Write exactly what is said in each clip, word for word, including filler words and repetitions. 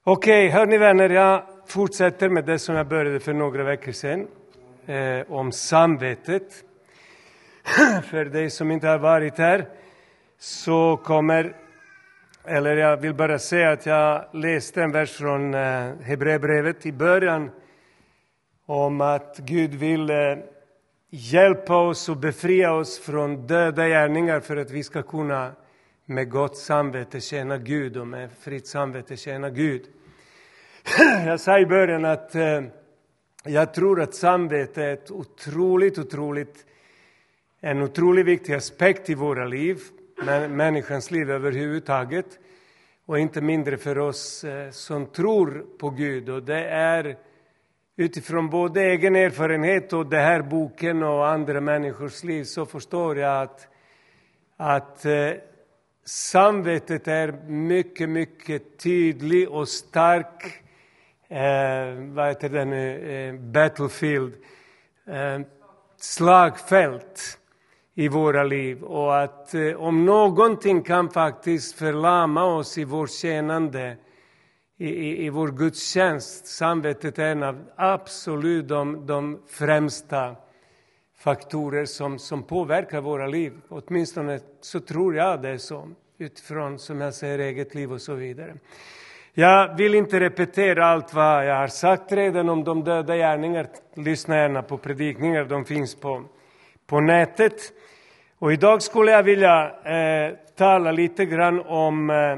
Okej, hör ni vänner, jag fortsätter med det som jag började för några veckor sedan. Eh, om samvetet. För dig som inte har varit här så kommer, eller jag vill bara säga att jag läste en vers från eh, Hebreerbrevet i början. Om att Gud vill eh, hjälpa oss och befria oss från döda gärningar för att vi ska kunna med gott samvete tjäna Gud och med fritt samvete tjäna Gud. Jag sa i början att eh, jag tror att samvete är ett otroligt, otroligt, en otroligt viktig aspekt i våra liv, men människans liv överhuvudtaget, och inte mindre för oss eh, som tror på Gud. Och det är utifrån både egen erfarenhet och den här boken och andra människors liv, så förstår jag att, att eh, samvetet är mycket, mycket tydlig och stark eh, vad heter det nu? Eh, battlefield, eh, slagfält i våra liv. Och att eh, om någonting kan faktiskt förlama oss i vår tjänande, i, i, i vår gudstjänst, samvetet är en av absolut de, de främsta faktorer som, som påverkar våra liv. Åtminstone så tror jag det är så. Utifrån, som jag säger, eget liv och så vidare. Jag vill inte repetera allt vad jag har sagt redan om de döda gärningar. Lyssna gärna på predikningar, de finns på, på nätet. Och idag skulle jag vilja eh, tala lite grann om eh,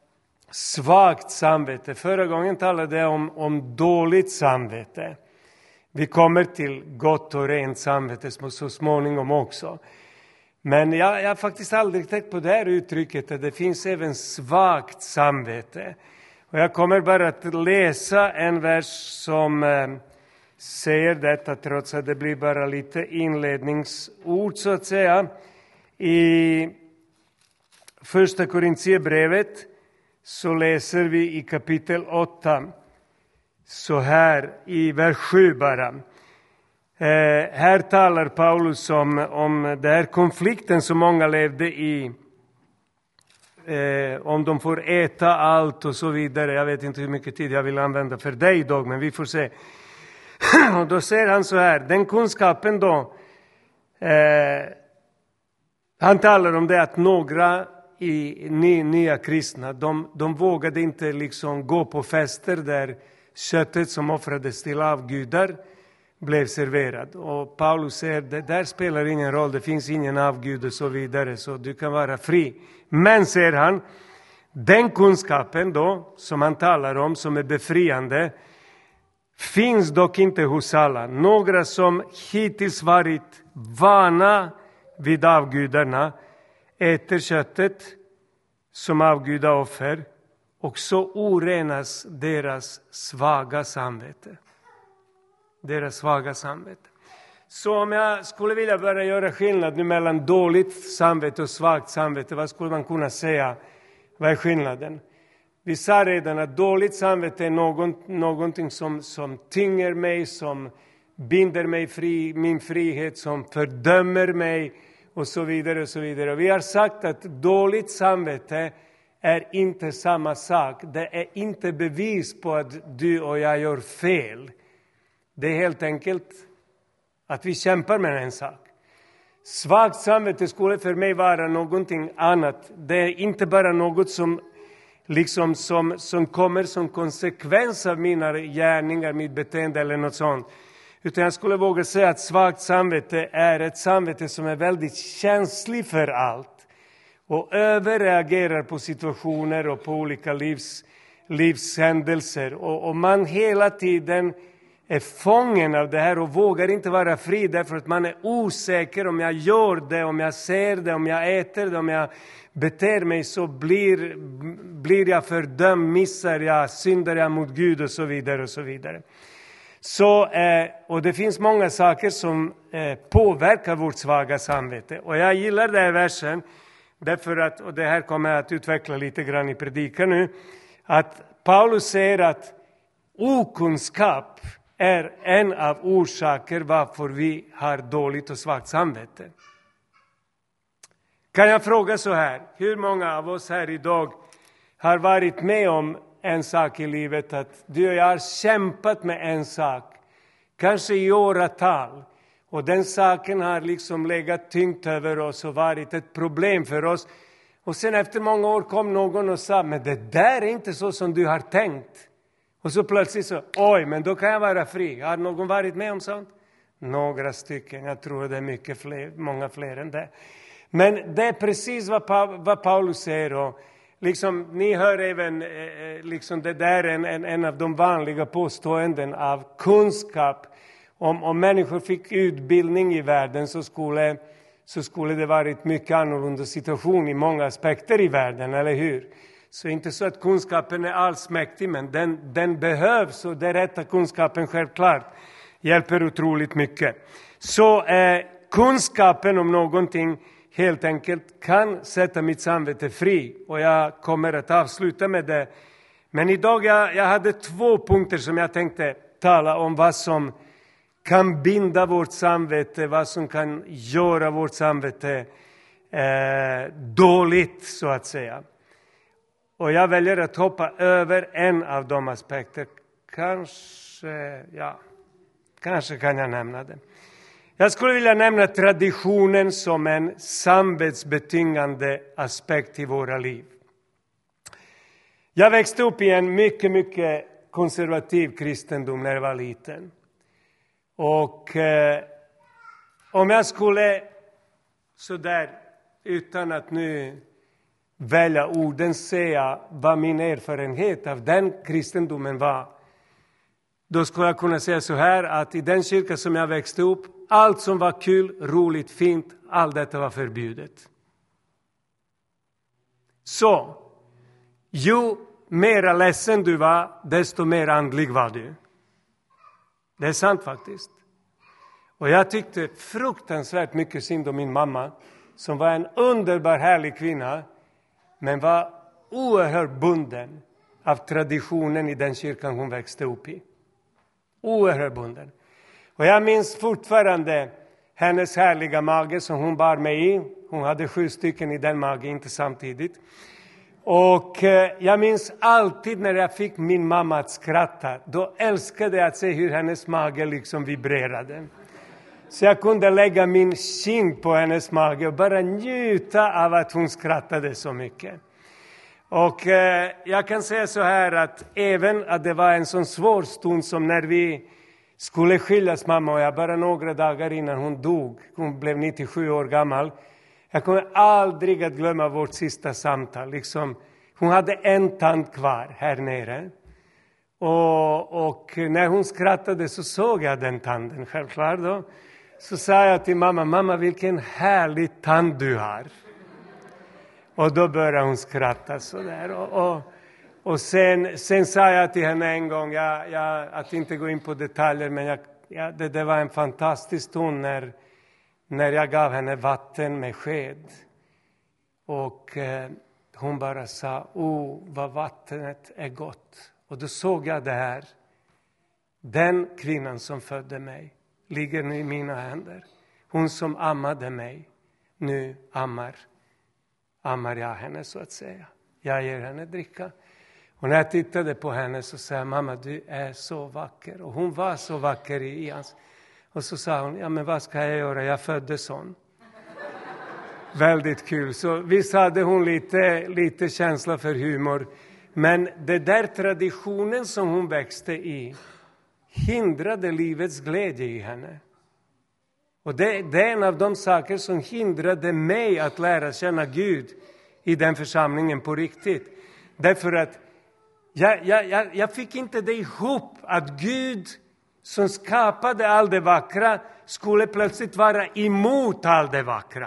svagt samvete. Förra gången talade jag om, om dåligt samvete. Vi kommer till gott och rent samvete så småningom också. Men jag, jag har faktiskt aldrig tänkt på det här uttrycket, att det finns även svagt samvete. Och jag kommer bara att läsa en vers som eh, säger detta, trots att det blir bara lite inledningsord så att säga. I första Korintierbrevet så läser vi i kapitel åtta, så här i vers sju bara. Eh, här talar Paulus om, om den här konflikten som många levde i. Eh, om de får äta allt och så vidare. Jag vet inte hur mycket tid jag vill använda för dig idag, men vi får se. Och då säger han så här, den kunskapen då. Eh, han talar om det att några i ny, nya kristna, de, de vågade inte liksom gå på fester där köttet som offrades till avgudar blev serverad. Och Paulus säger, det där spelar ingen roll, det finns ingen avgud och så vidare, så du kan vara fri. Men, säger han, den kunskapen då, som han talar om, som är befriande, finns dock inte hos alla. Några som hittills varit vana vid avgudarna äter köttet som avgudaoffer, och så orenas deras svaga samvete. Deras svaga samvete. Så om jag skulle vilja börja göra skillnad nu mellan dåligt samvete och svagt samvete, vad skulle man kunna säga? Vad är skillnaden? Vi sa redan att dåligt samvete är någon, någonting som, som tynger mig, som binder mig fri, min frihet, som fördömer mig och så vidare och så vidare. Vi har sagt att dåligt samvete är inte samma sak. Det är inte bevis på att du och jag gör fel. Det är helt enkelt att vi kämpar med en sak. Svagt samvete skulle för mig vara någonting annat. Det är inte bara något som, liksom som, som kommer som konsekvens av mina gärningar, mitt beteende eller något sånt. Utan jag skulle våga säga att svagt samvete är ett samvete som är väldigt känslig för allt. Och överreagerar på situationer och på olika livs, livshändelser. Och, och man hela tiden är fången av det här och vågar inte vara fri, därför att man är osäker. Om jag gör det, om jag ser det, om jag äter det, om jag beter mig, så blir, blir jag fördömd, missar jag, syndar jag mot Gud och så vidare och så vidare. Så, eh, och det finns många saker som eh, påverkar vårt svaga samvete. Och jag gillar den här versen därför att, och det här kommer jag att utveckla lite grann i predikan nu, att Paulus säger att okunskap är en av orsaker varför vi har dåligt och svagt samvete. Kan jag fråga så här, hur många av oss här idag har varit med om en sak i livet, att du och jag har kämpat med en sak, kanske i åratal. Och den saken har liksom legat tyngt över oss och varit ett problem för oss. Och sen efter många år kom någon och sa, men det där är inte så som du har tänkt. Och så plötsligt så, oj, men då kan jag vara fri. Har någon varit med om sånt? Några stycken, jag tror det är mycket fler, många fler än det. Men det är precis vad, pa- vad Paulus säger. Och liksom, ni hör även, eh, liksom det där är en, en, en av de vanliga påståenden av kunskap. Om, om människor fick utbildning i världen så skulle, så skulle det varit mycket annorlunda situation i många aspekter i världen, eller hur? Så inte så att kunskapen är allsmäktig, men den, den behövs, och det rätta kunskapen självklart hjälper otroligt mycket. Så eh, kunskapen om någonting helt enkelt kan sätta mitt samvete fri, och jag kommer att avsluta med det. Men idag jag, jag hade två punkter som jag tänkte tala om, vad som kan binda vårt samvete, vad som kan göra vårt samvete eh, dåligt, så att säga. Och jag väljer att hoppa över en av de aspekter. Kanske, ja, kanske kan jag nämna det. Jag skulle vilja nämna traditionen som en samvetsbetingande aspekt i våra liv. Jag växte upp i en mycket, mycket konservativ kristendom när jag var liten. Och eh, om jag skulle så där, utan att nu välja orden, säga vad min erfarenhet av den kristendomen var, då skulle jag kunna säga så här, att i den kyrka som jag växte upp, allt som var kul, roligt, fint, allt detta var förbjudet. Så, ju mera ledsen du var, desto mer andlig var du. Det är sant faktiskt. Och jag tyckte fruktansvärt mycket synd om min mamma, som var en underbar härlig kvinna, men var oerhört bunden av traditionen i den kyrkan hon växte upp i. Oerhört bunden. Och jag minns fortfarande hennes härliga mage som hon bar mig i. Hon hade sju stycken i den magen, inte samtidigt. Och eh, jag minns alltid när jag fick min mamma att skratta. Då älskade jag att se hur hennes mage liksom vibrerade. Så jag kunde lägga min kind på hennes mage och bara njuta av att hon skrattade så mycket. Och eh, jag kan säga så här, att även att det var en sån svår stund som när vi skulle skiljas, mamma och jag, bara några dagar innan hon dog. Hon blev nittiosju år gammal. Jag kommer aldrig att glömma vårt sista samtal. Liksom, hon hade en tand kvar här nere. Och, och när hon skrattade så såg jag den tanden, självklart då. Så sa jag till mamma, mamma, vilken härlig tand du har. Och då började hon skratta så där. Och, och, och sen, sen sa jag till henne en gång, jag, jag, att inte gå in på detaljer, men jag, jag, det, det var en fantastisk stund när, när jag gav henne vatten med sked. Och eh, hon bara sa, oh, vad vattnet är gott. Och då såg jag det här. Den kvinnan som födde mig ligger nu i mina händer. Hon som ammade mig, nu ammar, ammar jag henne, så att säga. Jag ger henne dricka. Och när jag tittade på henne så sa jag, mamma, du är så vacker. Och hon var så vacker i hans. Och så sa hon, ja men vad ska jag göra? Jag föddes sån. Väldigt kul. Så visst hade hon lite, lite känsla för humor. Men det där traditionen som hon växte i hindrade livets glädje i henne. Och det, det är en av de saker som hindrade mig att lära känna Gud i den församlingen på riktigt. Därför att jag, jag, jag, jag fick inte det ihop att Gud som skapade allt det vackra skulle plötsligt vara emot allt det vackra.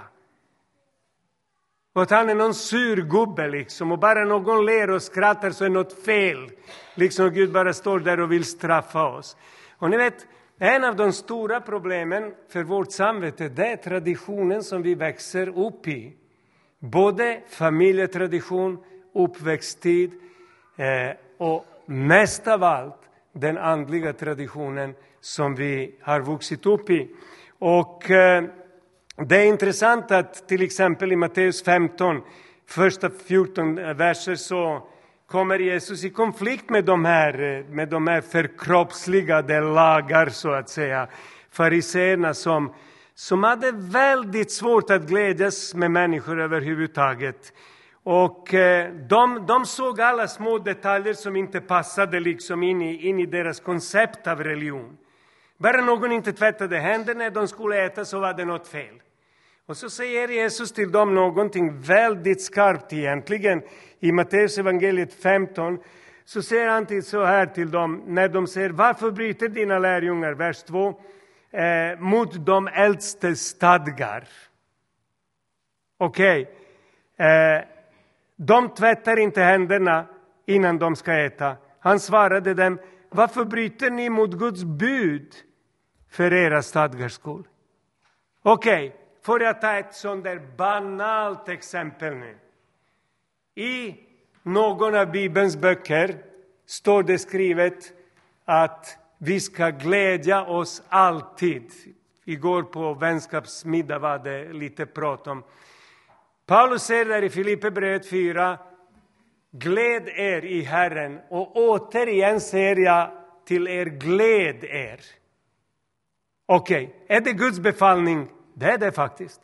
Och att han är någon surgubbe liksom, och bara någon ler och skrattar så är något fel. Liksom Gud bara står där och vill straffa oss. Och ni vet, en av de stora problemen för vårt samvete, det är traditionen som vi växer upp i. Både familjetradition, uppväxttid eh, och mest av allt den andliga traditionen som vi har vuxit upp i. Och eh, det är intressant att till exempel i Matteus femton, första fjorton verser så kommer Jesus i konflikt med de här, med de här förkroppsligade lagar, så att säga. Fariseerna som, som hade väldigt svårt att glädjas med människor överhuvudtaget. Och eh, de, de såg alla små detaljer som inte passade liksom in i, in i deras koncept av religion. Bara någon inte tvättade händerna när de skulle äta, så var det något fel. Och så säger Jesus till dem någonting väldigt skarpt egentligen. I Matteus evangeliet femton så säger han till så här till dem när de säger: varför bryter dina lärjungar, vers två, eh, mot de äldste stadgar? Okej. Okay. Eh, de tvättar inte händerna innan de ska äta. Han svarade dem: varför bryter ni mot Guds bud för era stadgars skull? Okej. Okay. Får jag ta ett sånt där banalt exempel nu. I någon av Bibelns böcker står det skrivet att vi ska glädja oss alltid. Igår på vänskapsmiddag var det lite prat om. Paulus säger där i Filipperbrevet fyra: gläd er i Herren. Och återigen säger jag till er, gläd er. Okej, okay. Är det Guds befallning? Det är det faktiskt.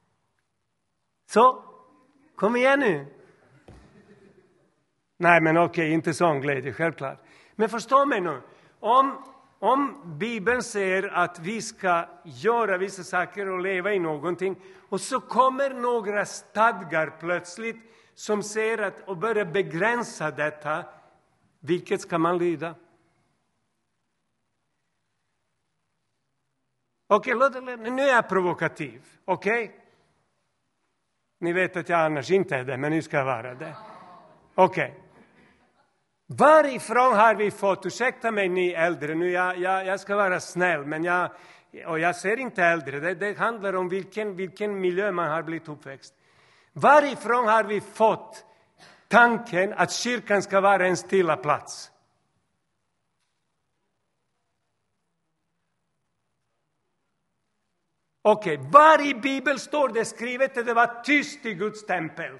Så, kom igen nu. Nej, men okej, okay, inte sån glädje, självklart. Men förstå mig nu. Om, om Bibeln säger att vi ska göra vissa saker och leva i någonting, och så kommer några stadgar plötsligt som säger att och börjar begränsa detta, vilket ska man lyda? Okej, okay, nu är jag provokativ. Okej? Okay? Ni vet att jag annars inte är det, men nu ska jag vara det. Okej. Okay. Varifrån har vi fått, ursäkta mig ni äldre, nu jag, jag, jag ska vara snäll, men jag, och jag ser inte äldre, det, det handlar om vilken, vilken miljö man har blivit uppväxt. Varifrån har vi fått tanken att kyrkan ska vara en stilla plats? Okej, okay. Var i Bibeln står det skrivet att det var tyst i Guds tempel?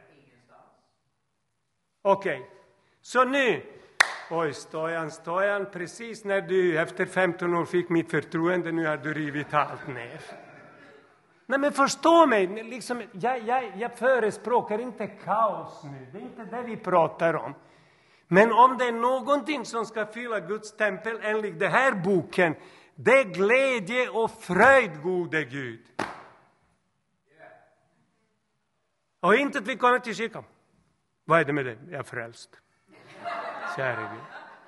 Okej, okay. Så nu, oj Stojan, Stojan, precis när du efter femton år fick mitt förtroende, nu har du rivit allt ner. Nej, men förstå mig, liksom, jag, jag, jag förespråkar inte kaos nu, det är inte det vi pratar om. Men om det är någonting som ska fylla Guds tempel enligt den här boken, det är glädje och fröjd, gode Gud. Och inte att vi kommer till kyrkan. Vad är det med det? Jag är frälst. Kära Gud.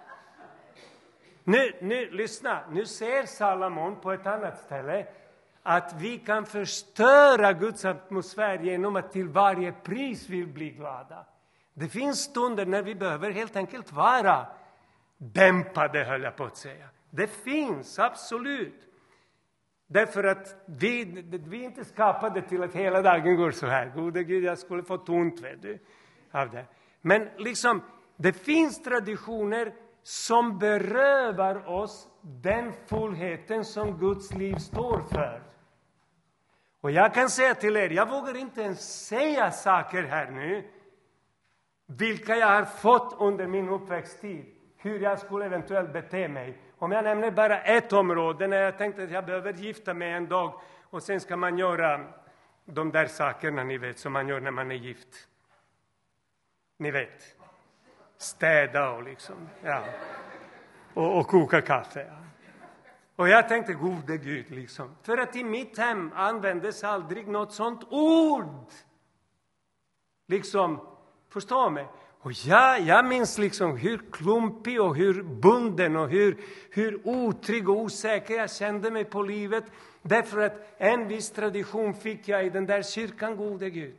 Nu, nu, lyssna. Nu ser Salomon på ett annat ställe att vi kan förstöra Guds atmosfär genom att till varje pris vill bli glada. Det finns stunder när vi behöver helt enkelt vara dämpade, höll jag på att säga. Det finns, absolut. Därför att vi, vi är inte skapade till att hela dagen går så här. Gode Gud, jag skulle få ont, vet du, av det. Men liksom, det finns traditioner som berövar oss den fullheten som Guds liv står för. Och jag kan säga till er, jag vågar inte ens säga saker här nu, vilka jag har fått under min uppväxttid. Hur jag skulle eventuellt bete mig. Om jag nämner bara ett område när jag tänkte att jag behöver gifta mig en dag. Och sen ska man göra de där sakerna ni vet som man gör när man är gift. Ni vet. Städa och liksom. Ja. Och, och koka kaffe. Ja. Och jag tänkte, gode Gud liksom. För att i mitt hem användes aldrig något sånt ord. Liksom, förstå mig. Och jag, jag minns liksom hur klumpig och hur bunden och hur, hur otrygg och osäker jag kände mig på livet. Därför att en viss tradition fick jag i den där kyrkan, gode Gud.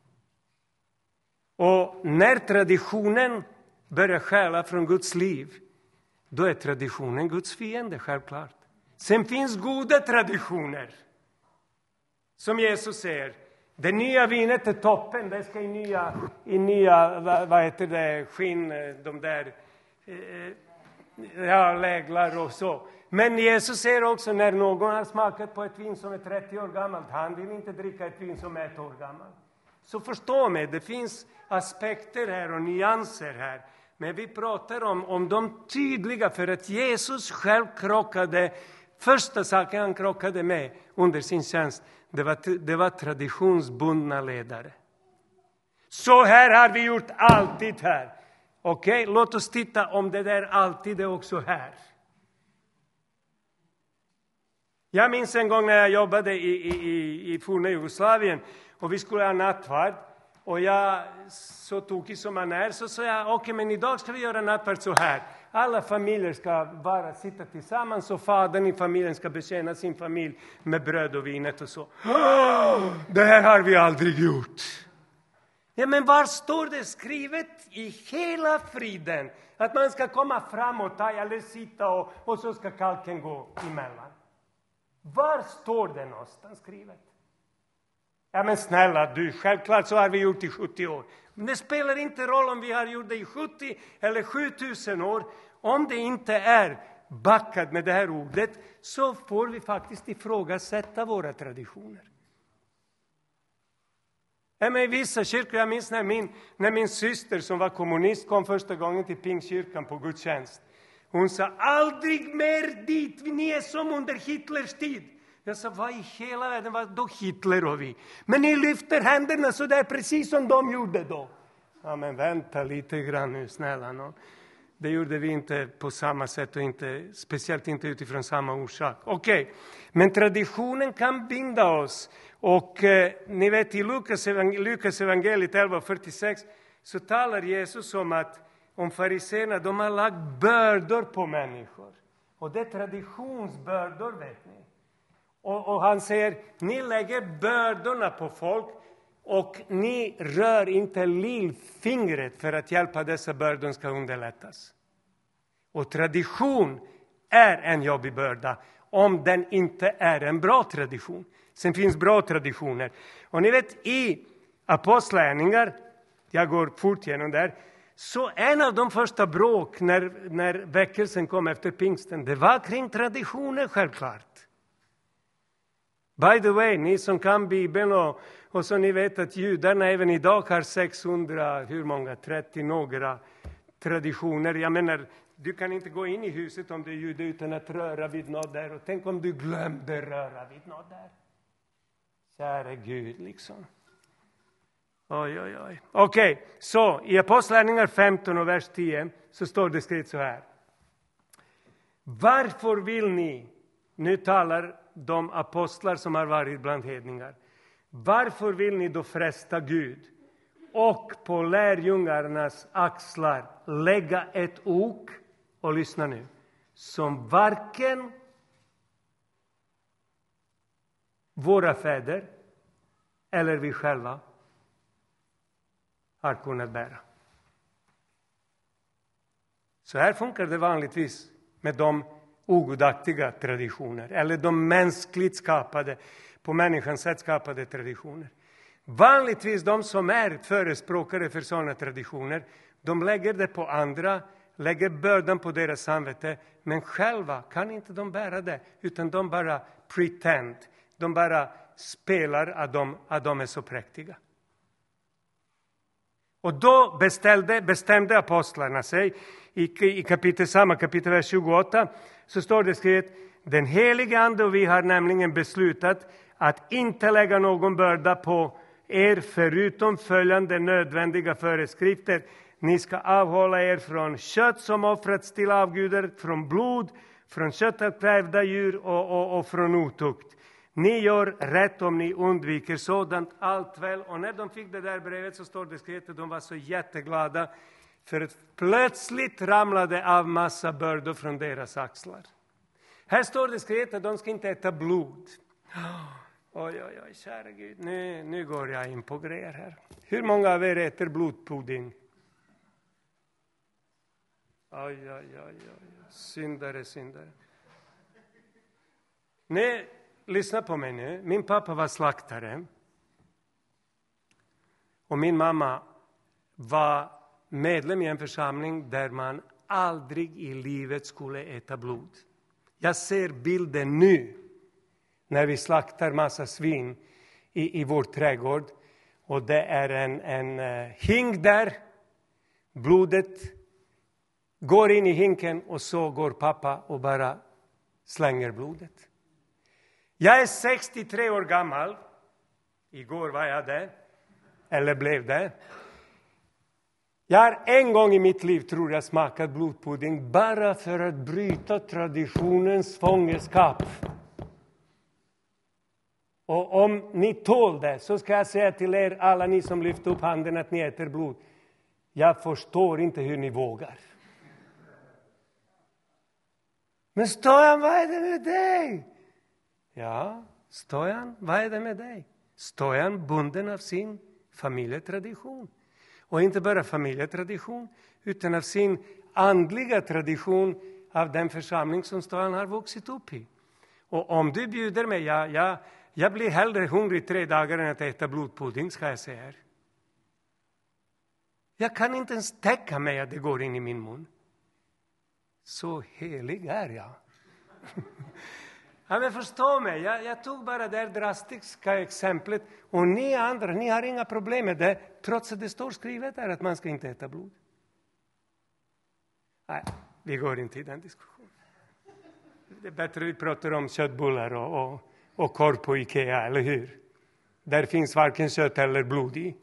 Och när traditionen börjar stjäla från Guds liv, då är traditionen Guds fiende, självklart. Sen finns goda traditioner. Som Jesus säger. Det nya vinet är toppen, det ska i nya, i nya vad, vad heter det, skinn, de där, eh, ja, läglar och så. Men Jesus säger också, när någon har smakat på ett vin som är trettio år gammalt, han vill inte dricka ett vin som är ett år gammalt. Så förstå mig, det finns aspekter här och nyanser här. Men vi pratar om, om de tydliga, för att Jesus själv krockade, första saken han krockade med under sin tjänst, det var, det var traditionsbundna ledare. Så här har vi gjort alltid här. Okej, okay? Låt oss titta om det där alltid är också här. Jag minns en gång när jag jobbade i, i, i, i forna Jugoslavien och vi skulle ha nattvard. Och jag, så tokig som man är, så sa jag, okej, okay, men idag ska vi göra nattvard så här. Alla familjer ska bara sitta tillsammans och fadern i familjen ska betjäna sin familj med bröd och vinet och så. Oh, det här har vi aldrig gjort. Ja, men var står det skrivet i hela friden att man ska komma fram och ta eller sitta och, och så ska kalken gå emellan? Var står det någonstans skrivet? Ja, men snälla du, självklart så har vi gjort i sjuttio år. Men det spelar inte roll om vi har gjort det i sjuttio eller sjutusen år. Om det inte är backat med det här ordet så får vi faktiskt ifrågasätta våra traditioner. Ja, men i vissa kyrkor, jag minns när min, när min syster som var kommunist kom första gången till Pingstkyrkan på gudstjänst. Hon sa, aldrig mer dit, ni är som under Hitlers tid. Jag sa, vad i hela världen var då Hitler och vi? Men ni lyfter händerna så där precis som de gjorde då. Ja, men vänta lite grann nu, snälla någon. Det gjorde vi inte på samma sätt och inte, speciellt inte utifrån samma orsak. Okej, okay. Men traditionen kan binda oss. Och eh, ni vet i Lukas, evangel- Lukas evangeliet elva fyrtiosex så talar Jesus om att om fariséerna, de har lagt bördor på människor. Och det är traditionsbördor, vet ni. Och, och han säger, ni lägger bördorna på folk och ni rör inte lillfingret för att hjälpa dessa bördor ska underlättas. Och tradition är en jobbig börda om den inte är en bra tradition. Sen finns bra traditioner. Och ni vet, i apostlagärningar, jag går fort igenom där, så en av de första bråk när, när väckelsen kom efter pingsten, det var kring traditioner självklart. By the way, ni som kan Bibeln och, och så ni vet att judarna även idag har sexhundra, hur många, trettio några traditioner. Jag menar, du kan inte gå in i huset om du är jude utan att röra vid något där. Och tänk om du glömde röra vid något där. Kära Gud, liksom. Oj, oj, oj. Okej, okay, så i Apostlagärningarna femton och vers tio så står det skrivet så här. Varför vill ni, nu talar de apostlar som har varit bland hedningar. Varför vill ni då fresta Gud och på lärjungarnas axlar lägga ett ok, och lyssna nu, som varken våra fäder eller vi själva har kunnat bära. Så här funkar det vanligtvis med de ogudaktiga traditioner eller de mänskligt skapade, på människans sätt skapade traditioner. Vanligtvis de som är förespråkare för sådana traditioner, de lägger det på andra, lägger bördan på deras samvete, men själva kan inte de bära det, utan de bara pretend, de bara spelar att de, att de är så präktiga. Och då beställde, bestämde apostlarna sig, i, i kapitel, samma kapitel vers tjugoåtta, så står det skrivet, den heliga ande och vi har nämligen beslutat att inte lägga någon börda på er förutom följande nödvändiga föreskrifter. Ni ska avhålla er från kött som offrats till avgudar, från blod, från kött av kvävda djur och, och, och från otukt. Ni gör rätt om ni undviker sådant allt väl. Och när de fick det där brevet så står det skrivet att de var så jätteglada. För att plötsligt ramlade av massa bördor från deras axlar. Här står det skrivet att de ska inte äta blod. Oj, oj, oj, kära Gud. Nu, nu går jag in på grejer här. Hur många av er äter blodpudding? Oj, oj, oj, oj. Syndare, syndare. Nej, lyssna på mig nu. Min pappa var slaktare. Och min mamma var medlem i en församling där man aldrig i livet skulle äta blod. Jag ser bilden nu när vi slaktar massa svin i, i vår trädgård. Och det är en, en uh, hing där. Blodet går in i hinken och så går pappa och bara slänger blodet. Jag är sextiotre år gammal. Igår var jag det. Eller blev det. Jag har en gång i mitt liv, tror jag, smakat blodpudding bara för att bryta traditionens fångenskap. Och om ni tål det så ska jag säga till er, alla ni som lyfter upp handen, att ni äter blod. Jag förstår inte hur ni vågar. Men Stojan, vad är det med dig? Ja, Stojan, vad är det med dig? Stojan bunden av sin familjetradition. Och inte bara familjetradition, utan av sin andliga tradition, av den församling som Stojan har vuxit upp i. Och om du bjuder mig, ja, ja, jag blir hellre hungrig tre dagar än att äta blodpudding, ska jag säga. Jag kan inte ens täcka mig att det går in i min mun. Så helig är jag. Ja, men förstå mig, jag, jag tog bara det drastiska exemplet. Och ni andra, ni har inga problem med det. Trots att det står skrivet där att man ska inte äta blod. Nej, vi går inte i den diskussionen. Det är bättre att vi pratar om köttbullar och, och, och korv på Ikea, eller hur? Där finns varken kött eller blod i.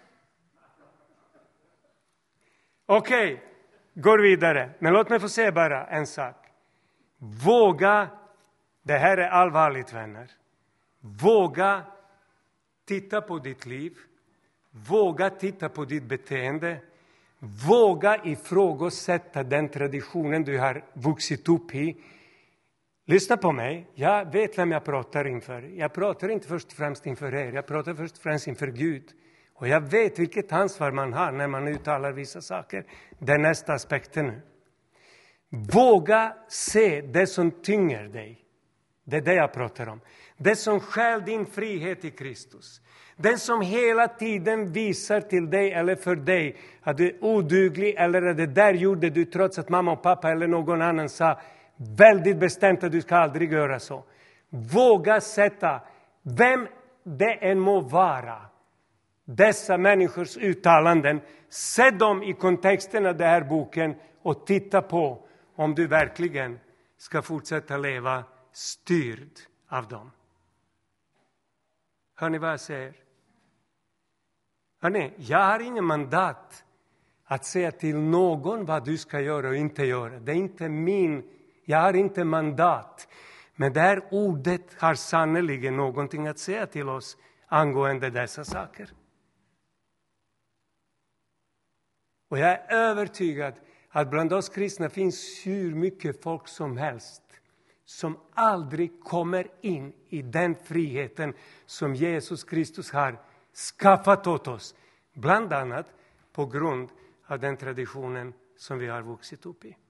Okej, okay, går vidare. Men låt mig få säga bara en sak. Våga, det här är allvarligt, vänner. Våga titta på ditt liv. Våga titta på ditt beteende. Våga ifrågasätta den traditionen du har vuxit upp i. Lyssna på mig. Jag vet vem jag pratar inför. Jag pratar inte först och främst inför er. Jag pratar först och främst inför Gud. Och jag vet vilket ansvar man har när man uttalar vissa saker. Det är nästa aspekten nu. Våga se det som tynger dig. Det är det jag pratar om. Det som stjäl din frihet i Kristus. Det som hela tiden visar till dig eller för dig att du är oduglig, eller att det där gjorde du trots att mamma och pappa eller någon annan sa väldigt bestämt att du ska aldrig göra så. Våga sätta, vem det än må vara, dessa människors uttalanden, se dem i kontexten av den här boken och titta på om du verkligen ska fortsätta leva styrd av dem. Hör ni vad jag säger? Hörrni, jag har ingen mandat att säga till någon vad du ska göra och inte göra. Det är inte min, jag har inte mandat. Men det här ordet har sannoliken någonting att säga till oss angående dessa saker. Och jag är övertygad att bland oss kristna finns hur mycket folk som helst som aldrig kommer in i den friheten som Jesus Kristus har skaffat åt oss. Bland annat på grund av den traditionen som vi har vuxit upp i.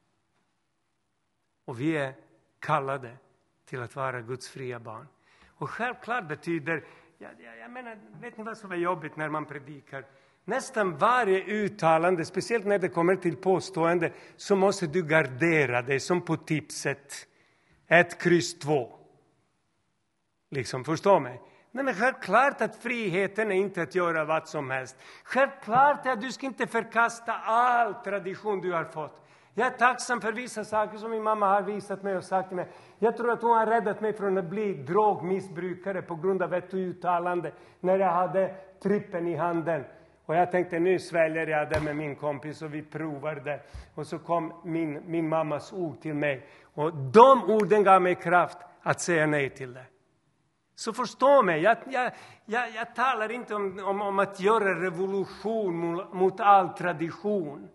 Och vi är kallade till att vara Guds fria barn. Och självklart betyder, jag, jag, jag menar, vet ni vad som är jobbigt när man predikar? Nästan varje uttalande, speciellt när det kommer till påstående, så måste du gardera dig som på tipset. Ett kryss två. Liksom, förstå mig. Nej, men självklart att friheten är inte att göra vad som helst. Självklart att du ska inte förkasta all tradition du har fått. Jag är tacksam för vissa saker som min mamma har visat mig och sagt till mig. Jag tror att hon har räddat mig från att bli drogmissbrukare på grund av ett uttalande när jag hade trippen i handen. Och jag tänkte, nu sväljer jag det med min kompis och vi provar det. Och så kom min, min mammas ord till mig. Och de orden gav mig kraft att säga nej till det. Så förstå mig, jag, jag, jag, jag talar inte om, om, om att göra revolution mot, mot all tradition.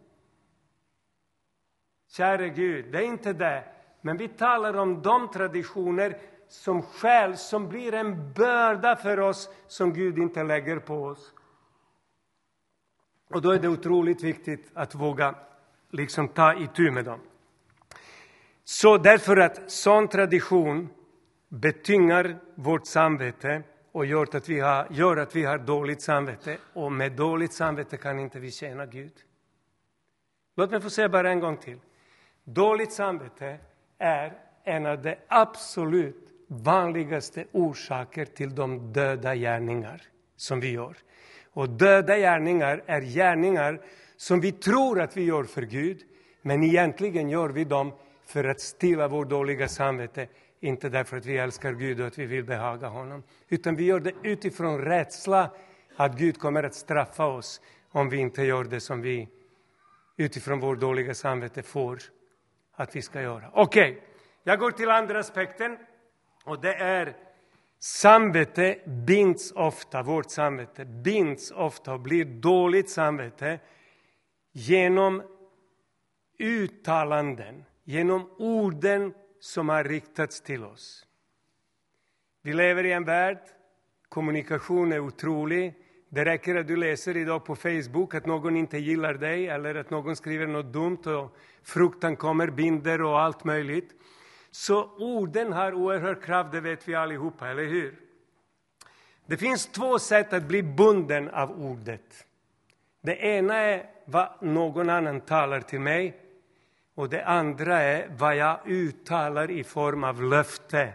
Kära Gud, det är inte det. Men vi talar om de traditioner som själv, som blir en börda för oss som Gud inte lägger på oss. Och då är det otroligt viktigt att våga liksom ta itu med dem. Så därför att sån tradition betyngar vårt samvete och gör att, vi har, gör att vi har dåligt samvete. Och med dåligt samvete kan inte vi tjäna Gud. Låt mig få säga bara en gång till. Dåligt samvete är en av de absolut vanligaste orsaker till de döda gärningar som vi gör. Och döda gärningar är gärningar som vi tror att vi gör för Gud. Men egentligen gör vi dem för att stilla vår dåliga samvete. Inte därför att vi älskar Gud och att vi vill behaga honom. Utan vi gör det utifrån rädsla att Gud kommer att straffa oss om vi inte gör det som vi utifrån vår dåliga samvete får att vi ska göra. Okej, okay. Jag går till andra aspekten. Och det är samvete binds ofta, vårt samvete binds ofta och blir dåligt samvete genom uttalanden, genom orden som har riktats till oss. Vi lever i en värld, kommunikation är otrolig. Det räcker att du läser idag på Facebook att någon inte gillar dig eller att någon skriver något dumt och fruktan kommer, binder och allt möjligt. Så orden har oerhört kraft, det vet vi allihopa, eller hur? Det finns två sätt att bli bunden av ordet. Det ena är vad någon annan talar till mig. Och det andra är vad jag uttalar i form av löfte.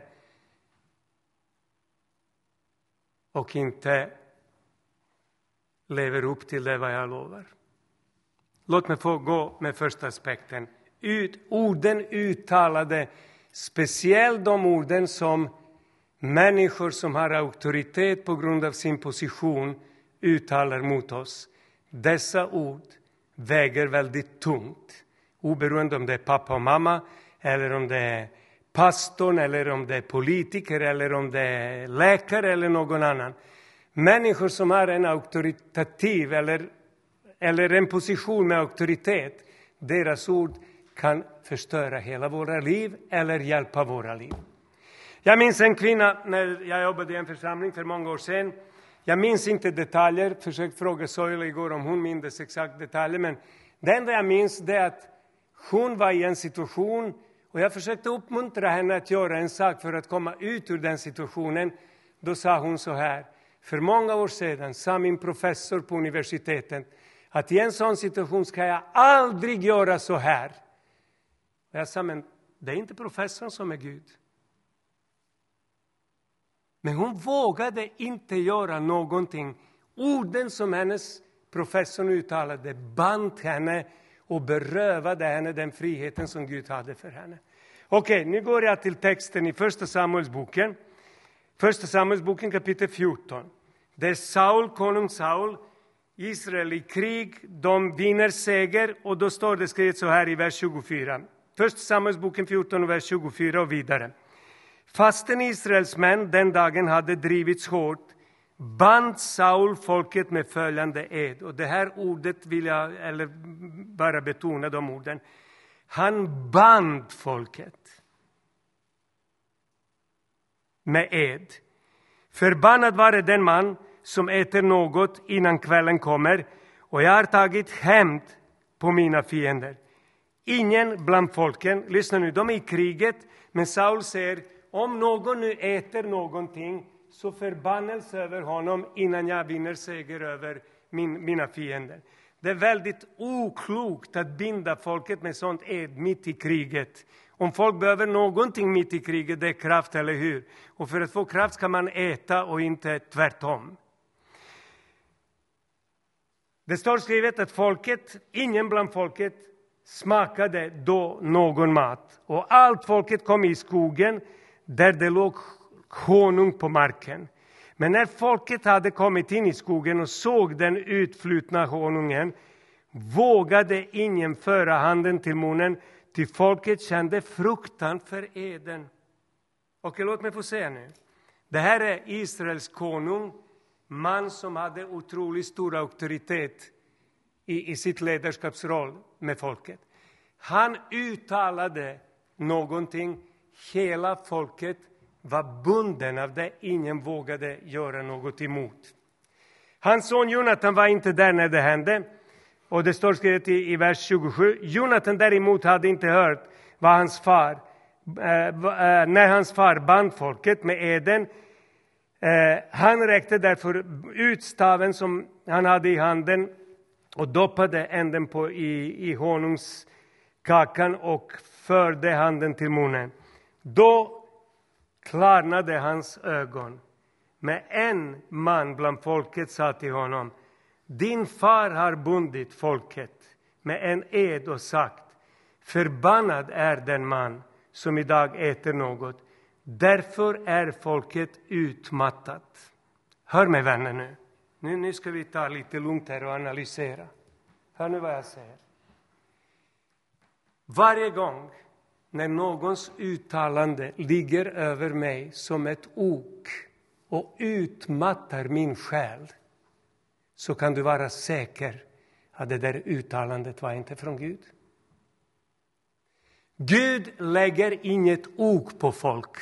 Och inte lever upp till det vad jag lovar. Låt mig få gå med första aspekten. Ut, orden uttalade, speciellt de orden som människor som har auktoritet på grund av sin position uttalar mot oss. Dessa ord väger väldigt tungt. Oberoende om det är pappa och mamma, eller om det är pastorn, eller om det är politiker, eller om det är läkare eller någon annan. Människor som har en auktoritativ eller, eller en position med auktoritet, deras ord kan förstöra hela våra liv eller hjälpa våra liv. Jag minns en kvinna när jag jobbade i en församling för många år sedan. Jag minns inte detaljer, försökte fråga Soila igår om hon minns exakt detaljer. Men det enda jag minns är att hon var i en situation och jag försökte uppmuntra henne att göra en sak för att komma ut ur den situationen. Då sa hon så här: för många år sedan sa min professor på universitetet att i en sån situation ska jag aldrig göra så här. Och jag sa, men det är inte professorn som är Gud. Men hon vågade inte göra någonting. Orden som hennes professor uttalade band henne och berövade henne den friheten som Gud hade för henne. Okej, nu går jag till texten i första Samuelsboken. Första Samuelsboken kapitel fjorton. Det är Saul, konung Saul, Israel i krig. De vinner seger och då står det skrivet så här i vers tjugofyra. Första Samuelsboken fjorton och vers tjugofyra och vidare. Fastän Israels män den dagen hade drivits hårt band Saul folket med följande ed. Och det här ordet vill jag eller bara betona de orden. Han band folket med ed. Förbannad var det den man som äter något innan kvällen kommer. Och jag har tagit hämnd på mina fiender. Ingen bland folken, lyssna nu, de är i kriget. Men Saul säger, om någon nu äter någonting så förbannelse över honom innan jag vinner seger över min, mina fiender. Det är väldigt oklokt att binda folket med sånt ed mitt i kriget. Om folk behöver någonting mitt i kriget, det är kraft, eller hur? Och för att få kraft ska man äta och inte tvärtom. Det står skrivet att folket, ingen bland folket smakade då någon mat. Och allt folket kom i skogen där det låg honung på marken. Men när folket hade kommit in i skogen och såg den utflutna honungen vågade ingen föra handen till munnen, till folket kände fruktan för eden. Och låt mig få säga nu. Det här är Israels konung, man som hade otroligt stor auktoritet i, i sitt ledarskapsroll med folket. Han uttalade någonting, hela folket var bunden av det, ingen vågade göra något emot. Hans son Jonatan var inte där när det hände. Och det står skrivet i, i vers tjugosju. Jonatan däremot hade inte hört vad hans far, eh, eh, när hans far band folket med eden. Eh, han räckte därför ut staven som han hade i handen och doppade änden på i, i honungskakan och förde handen till munnen. Då klarnade hans ögon. Men en man bland folket sa till honom: din far har bundit folket med en ed och sagt: Förbannad är den man som idag äter något. Därför är folket utmattat. Hör mig vänner nu. Nu, nu ska vi ta lite lugnt här och analysera. Hör nu vad jag säger. Varje gång när någons uttalande ligger över mig som ett ok och utmattar min själ, så kan du vara säker att det där uttalandet var inte från Gud. Gud lägger inget ok på folk.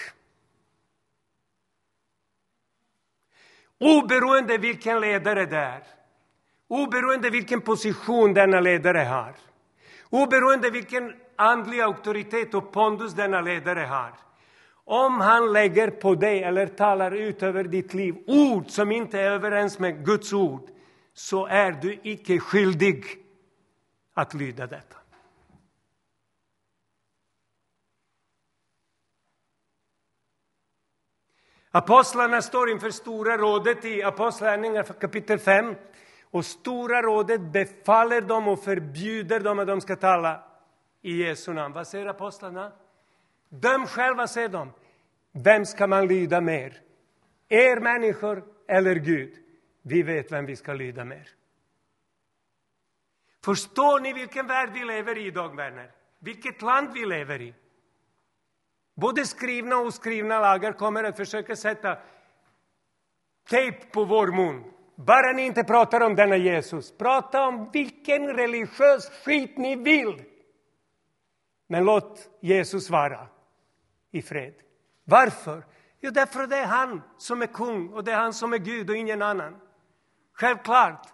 Oberoende vilken ledare det är. Oberoende vilken position denna ledare har. Oberoende vilken andlig auktoritet och pondus denna ledare har. Om han lägger på dig eller talar ut över ditt liv ord som inte är överens med Guds ord, så är du icke skyldig att lyda detta. Apostlarna står inför Stora rådet i Apostlagärningarna kapitel fem. Och Stora rådet befaller dem och förbjuder dem att de ska tala i Jesu namn. Vad säger apostlarna? Döm själva, säger de. Vem ska man lyda mer? Er människor eller Gud? Vi vet vem vi ska lyda mer. Förstår ni vilken värld vi lever i idag, vänner? Vilket land vi lever i? Både skrivna och oskrivna lagar kommer att försöka sätta tejp på vår mun. Bara ni inte pratar om denna Jesus. Prata om vilken religiös skit ni vill. Men låt Jesus vara i fred. Varför? Jo, därför att det är han som är kung och det är han som är Gud och ingen annan. Självklart.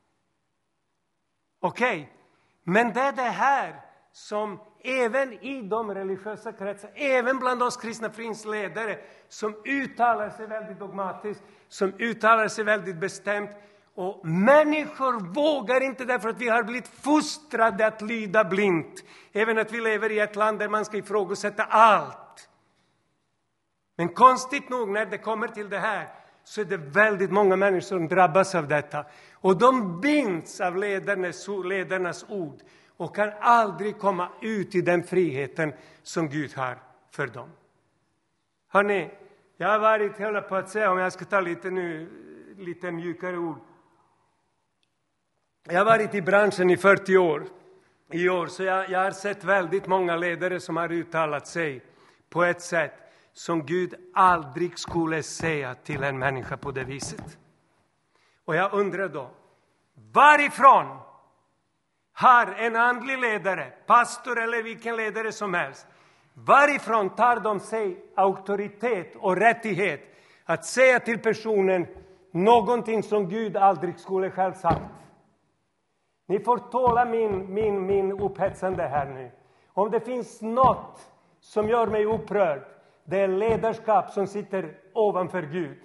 Okej. Okay. Men det är det här som även i de religiösa kretsar, även bland oss kristna, finns ledare som uttalar sig väldigt dogmatiskt, som uttalar sig väldigt bestämt. Och människor vågar inte, därför att vi har blivit fostrade att lyda blint. Även att vi lever i ett land där man ska ifrågasätta allt. Men konstigt nog, när det kommer till det här, så är det väldigt många människor som drabbas av detta. Och de binds av ledarnas, ledarnas ord och kan aldrig komma ut i den friheten som Gud har för dem. Hörrni, jag har varit, håller på att säga, om jag ska ta lite nu, lite mjukare ord. Jag har varit i branschen i fyrtio år. I år, så jag, jag har sett väldigt många ledare som har uttalat sig på ett sätt som Gud aldrig skulle säga till en människa på det viset. Och jag undrar då, varifrån har en andlig ledare, pastor eller vilken ledare som helst, varifrån tar de sig auktoritet och rättighet att säga till personen någonting som Gud aldrig skulle själv sagt? Ni får tåla min, min, min upphetsande här nu. Om det finns något som gör mig upprörd, det är ledarskap som sitter ovanför Gud.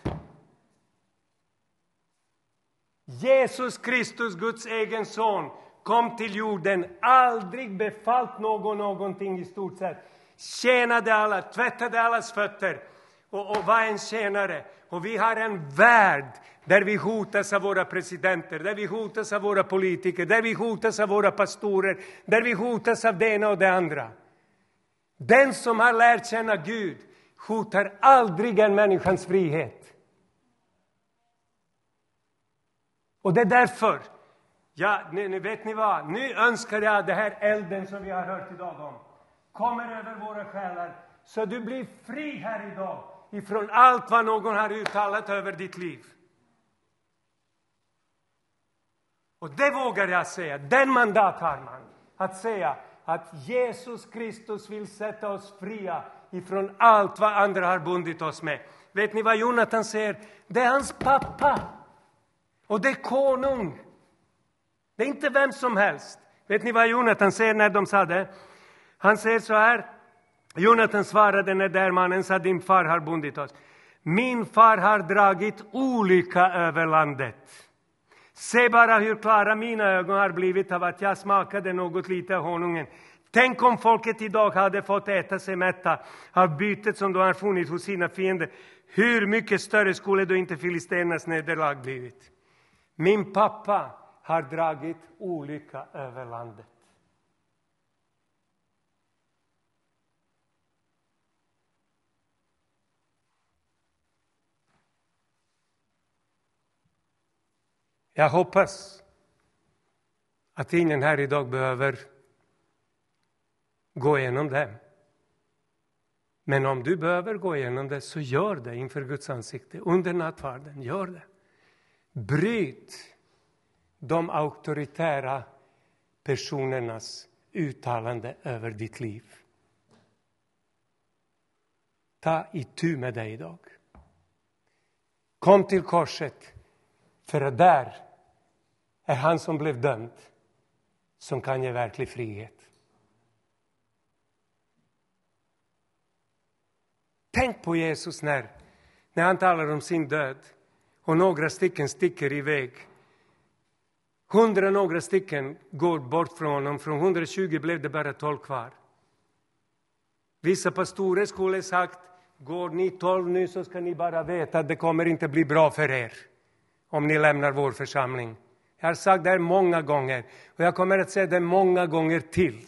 Jesus Kristus, Guds egen son, kom till jorden, aldrig befallt någon någonting i stort sett. Tjänade alla, tvättade allas fötter och, och var en tjänare. Och vi har en värld där vi hotas av våra presidenter, där vi hotas av våra politiker, där vi hotas av våra pastorer, där vi hotas av det ena och det andra. Den som har lärt känna Gud hotar aldrig en människans frihet. Och det är därför, ja, nu, nu vet ni vad, nu önskar jag det här elden som vi har hört idag om kommer över våra själar, så du blir fri här idag ifrån allt vad någon har uttalat över ditt liv. Och det vågar jag säga, den mandat har man att säga att Jesus Kristus vill sätta oss fria ifrån allt vad andra har bundit oss med. Vet ni vad Jonatan säger? Det är hans pappa. Och det är konung. Det är inte vem som helst. Vet ni vad Jonatan säger när de sa det? Han säger så här. Jonatan svarade när där mannen sa, din far har bundit oss. Min far har dragit olycka över landet. Se bara hur klara mina ögon har blivit av att jag smakade något lite av honungen. Tänk om folket idag hade fått äta sig mätta av bytet som de har funnit hos sina fiender. Hur mycket större skulle då inte filisternas nederlag blivit? Min pappa har dragit olycka över landet. Jag hoppas att ingen här idag behöver gå igenom det. Men om du behöver gå igenom det, så gör det inför Guds ansikte. Under nattvarden, gör det. Bryt de auktoritära personernas uttalande över ditt liv. Ta itu med det idag. Kom till korset, för där är han som blev dömd som kan ge verklig frihet. Tänk på Jesus när, när han talar om sin död och några stycken sticker iväg. Hundra några stycken går bort från honom. Från hundratjugo blev det bara tolv kvar. Vissa pastorer skulle sagt, går ni tolv nu så ska ni bara veta att det kommer inte bli bra för er om ni lämnar vår församling. Jag har sagt det här många gånger och jag kommer att säga det många gånger till.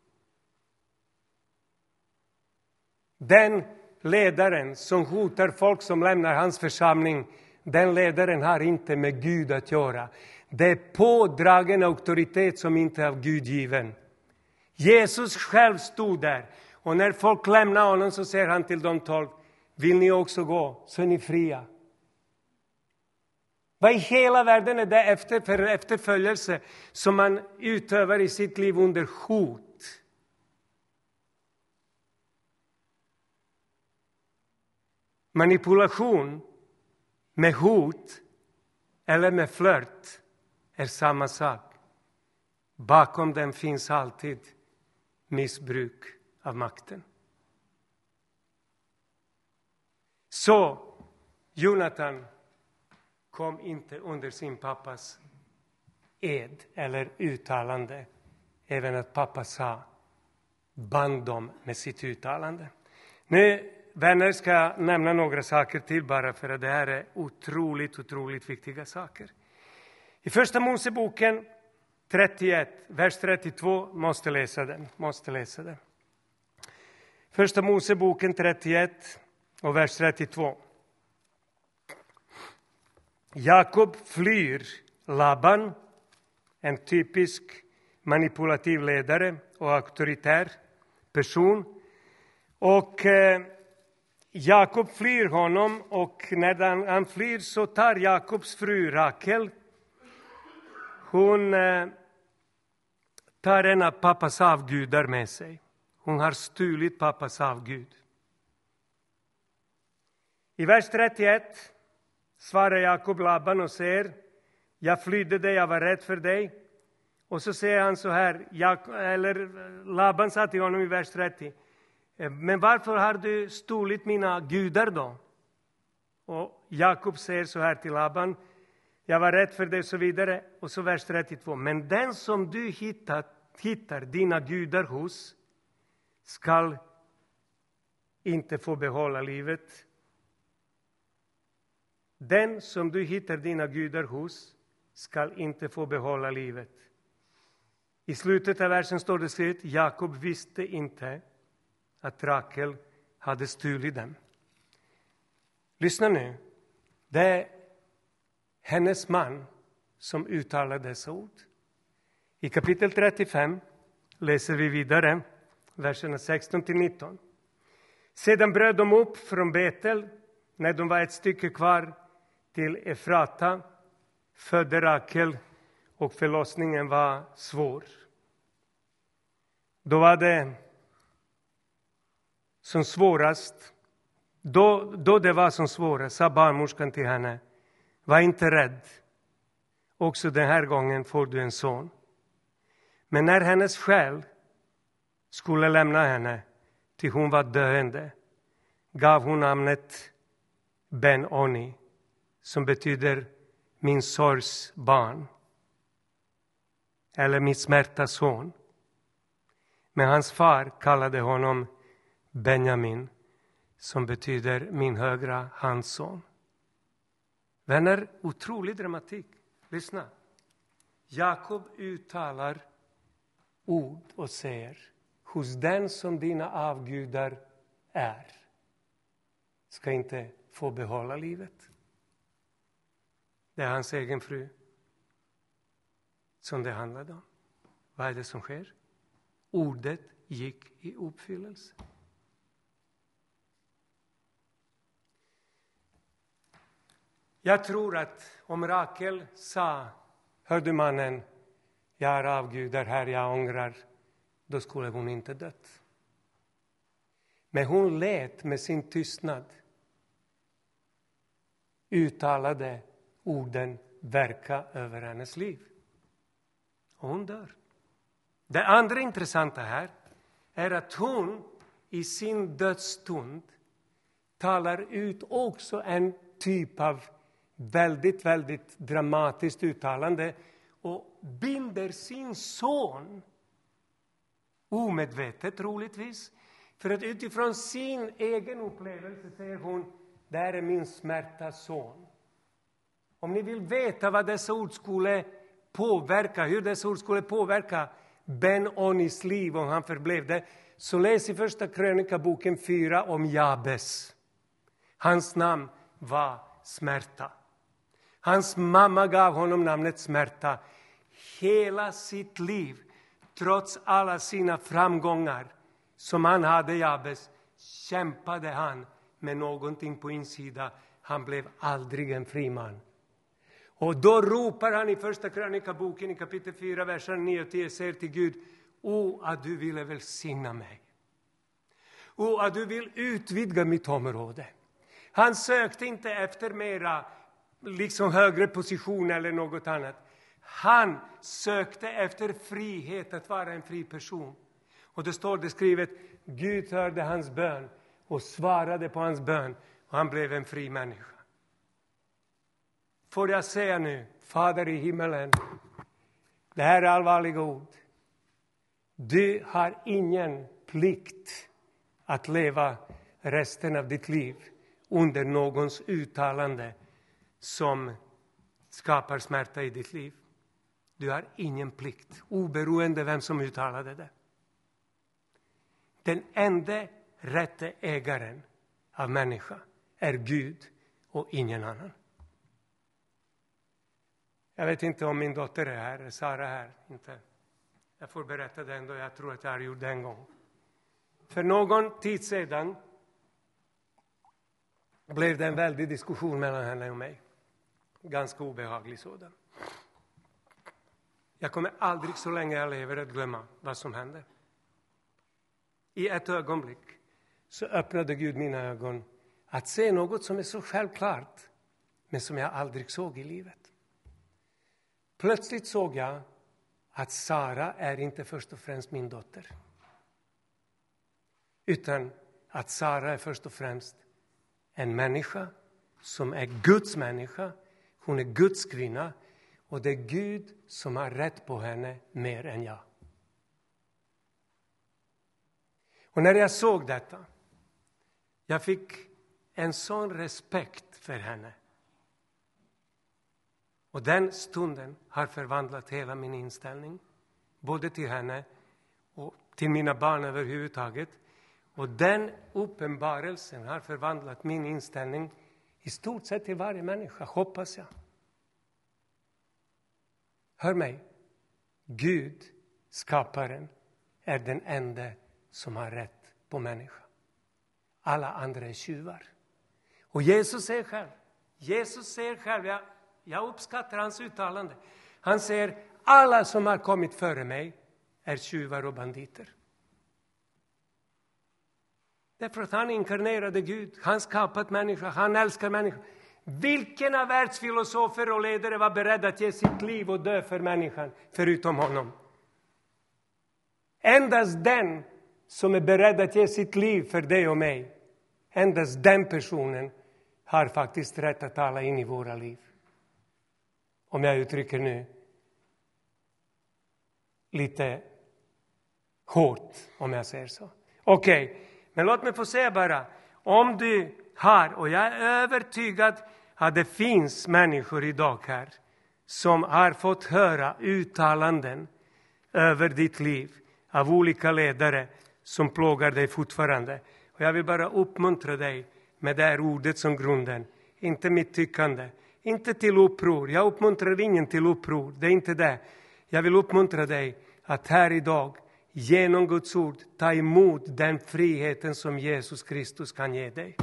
Den ledaren som hotar folk som lämnar hans församling, den ledaren har inte med Gud att göra. Det är pådragen auktoritet som inte är av Gud given. Jesus själv stod där. Och när folk lämnar honom så säger han till de tolv, vill ni också gå så är ni fria. Vad i hela världen är det efter, för efterföljelse som man utövar i sitt liv under hot? Manipulation med hot eller med flört är samma sak. Bakom den finns alltid missbruk av makten. Så Jonatan kom inte under sin pappas ed eller uttalande. Även att pappa sa, band dem med sitt uttalande. Nu vänner ska jag nämna några saker till bara för att det här är otroligt, otroligt viktiga saker. I första Moseboken trettioett, vers trettiotvå, måste läsa den. Måste läsa den. Första Moseboken trettioett och vers trettiotvå. Jakob flyr Laban, en typisk manipulativ ledare och auktoritär person. Och eh, Jakob flyr honom och när han, han flyr så tar Jakobs fru Rakel. Hon eh, tar en av pappas avgudar med sig. Hon har stulit pappas avgud. I vers trettioett svarar Jakob Laban och säger, jag flydde dig, jag var rädd för dig. Och så säger han så här, Jak- eller Laban sa till honom i vers trettio, men varför har du stulit mina gudar då? Och Jakob säger så här till Laban, jag var rädd för dig och så vidare. Och så vers trettiotvå, men den som du hittat, hittar dina gudar hos skall inte få behålla livet. Den som du hittar dina gudar hos skall inte få behålla livet. I slutet av versen står det skrivet, Jakob visste inte att Rakel hade stulit dem. Lyssna nu. Det är hennes man som uttalar dessa ord. I kapitel trettiofem läser vi vidare, verserna sexton till nitton. Sedan bröt de upp från Betel, när de var ett stycke kvar till Efrata, födde Rakel och förlossningen var svår. Då var det som svårast, då, då det var som svårast, sa barnmorskan till henne, var inte rädd. Också den här gången får du en son. Men när hennes själ skulle lämna henne till hon var döende, gav hon namnet Ben-Oni, som betyder min sorgs barn. Eller min smärtas son. Men hans far kallade honom Benjamin, som betyder min högra handson. Vänner, otrolig dramatik. Lyssna. Jakob uttalar ord och säger, hos den som dina avgudar är, ska inte få behålla livet. Det är hans egen fru. som det handlade om. Vad är det som sker? Ordet gick i uppfyllelse. Jag tror att om Rakel sa, hör du mannen, jag är avgudar här, jag ångrar, då skulle hon inte dött. Men hon lät med sin tystnad uttalade orden verka över hennes liv. Och hon dör. Det andra intressanta här är att hon i sin dödsstund talar ut också en typ av väldigt, väldigt dramatiskt uttalande och binder sin son omedvetet troligtvis. För att utifrån sin egen upplevelse säger hon, det är min smärta son. Om ni vill veta vad dessa ord skulle påverka, hur dessa ord skulle påverka Ben-Onis liv om han förblev det, så läs i första krönikaboken fyra om Jabes. Hans namn var smärta. Hans mamma gav honom namnet smärta. Hela sitt liv, trots alla sina framgångar som han hade, Jabes, kämpade han med någonting på insida. Han blev aldrig en fri man. Och då ropar han i första krönikaboken i kapitel fyra, verser nio och tio, säger till Gud, o att du ville välsigna mig. O att du vill utvidga mitt område. Han sökte inte efter mera liksom högre position eller något annat. Han sökte efter frihet, att vara en fri person. Och det står det skrivet, Gud hörde hans bön och svarade på hans bön. Och han blev en fri människa. Får jag säga nu, Fader i himmelen, det här är allvarliga ord. Du har ingen plikt att leva resten av ditt liv under någons uttalande som skapar smärta i ditt liv. Du har ingen plikt, oberoende vem som uttalade det. Den enda rätte ägaren av människa är Gud och ingen annan. Jag vet inte om min dotter är här, Sara är här. Inte. Jag får berätta det ändå, jag tror att jag har gjort det en gång. För någon tid sedan blev det en väldig diskussion mellan henne och mig. Ganska obehaglig sådan. Jag kommer aldrig så länge jag lever att glömma vad som hände. I ett ögonblick så öppnade Gud mina ögon att se något som är så självklart, men som jag aldrig såg i livet. Plötsligt såg jag att Sara är inte först och främst min dotter. Utan att Sara är först och främst en människa som är Guds människa. Hon är Guds kvinna och det är Gud som har rätt på henne mer än jag. Och när jag såg detta, jag fick en sån respekt för henne. Och den stunden har förvandlat hela min inställning. Både till henne och till mina barn överhuvudtaget. Och den uppenbarelsen har förvandlat min inställning i stort sett till varje människa, hoppas jag. Hör mig. Gud, skaparen, är den enda som har rätt på människa. Alla andra är tjuvar. Och Jesus säger själv. Jesus säger själv, jag, jag uppskattar hans uttalande. Han säger, alla som har kommit före mig är tjuvar och banditer. Därför att han inkarnerade Gud. Han skapat människa. Han älskar människa. Vilken av världsfilosofer och ledare var beredd att ge sitt liv och dö för människan förutom honom? Endast den som är beredd att ge sitt liv för dig och mig. Endast den personen har faktiskt rätt att tala in i våra liv. Om jag uttrycker nu lite hårt, om jag säger så. Okej, okay. Men låt mig få säga bara. Om du har, och jag är övertygad att det finns människor idag här som har fått höra uttalanden över ditt liv av olika ledare som plågar dig fortfarande. Och jag vill bara uppmuntra dig med det här ordet som grunden. Inte mitt tyckande. Inte till uppror. Jag uppmuntrar ingen till uppror. Det är inte det. Jag vill uppmuntra dig att här idag genom Guds ord ta emot den friheten som Jesus Kristus kan ge dig.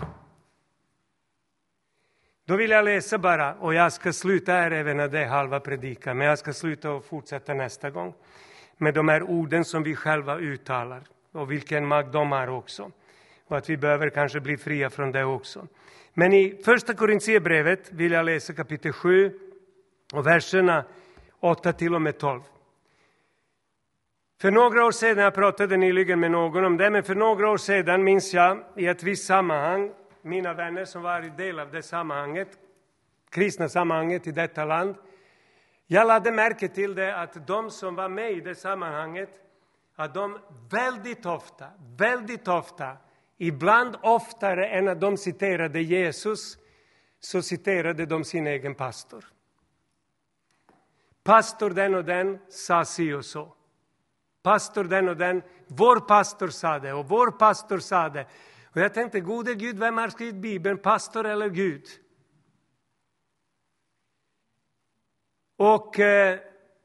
Då vill jag läsa bara, och jag ska sluta här även när det är halva predikan, men jag ska sluta och fortsätta nästa gång med de här orden som vi själva uttalar och vilken makt de har också. Och att vi behöver kanske bli fria från det också. Men i första Korintierbrevet vill jag läsa kapitel sju och verserna åtta till och med tolv. För några år sedan, jag pratade nyligen med någon om det, men för några år sedan minns jag i ett visst sammanhang, mina vänner som var i del av det sammanhanget, kristna sammanhanget i detta land, jag lade märke till det att de som var med i det sammanhanget, att de väldigt ofta, väldigt ofta, ibland oftare än att de citerade Jesus, så citerade de sin egen pastor. Pastor den och den sa si och så. Pastor den och den, vår pastor sa det och vår pastor sa det. Och jag tänkte, gode Gud, vem har skrivit Bibeln, pastor eller Gud? Och eh,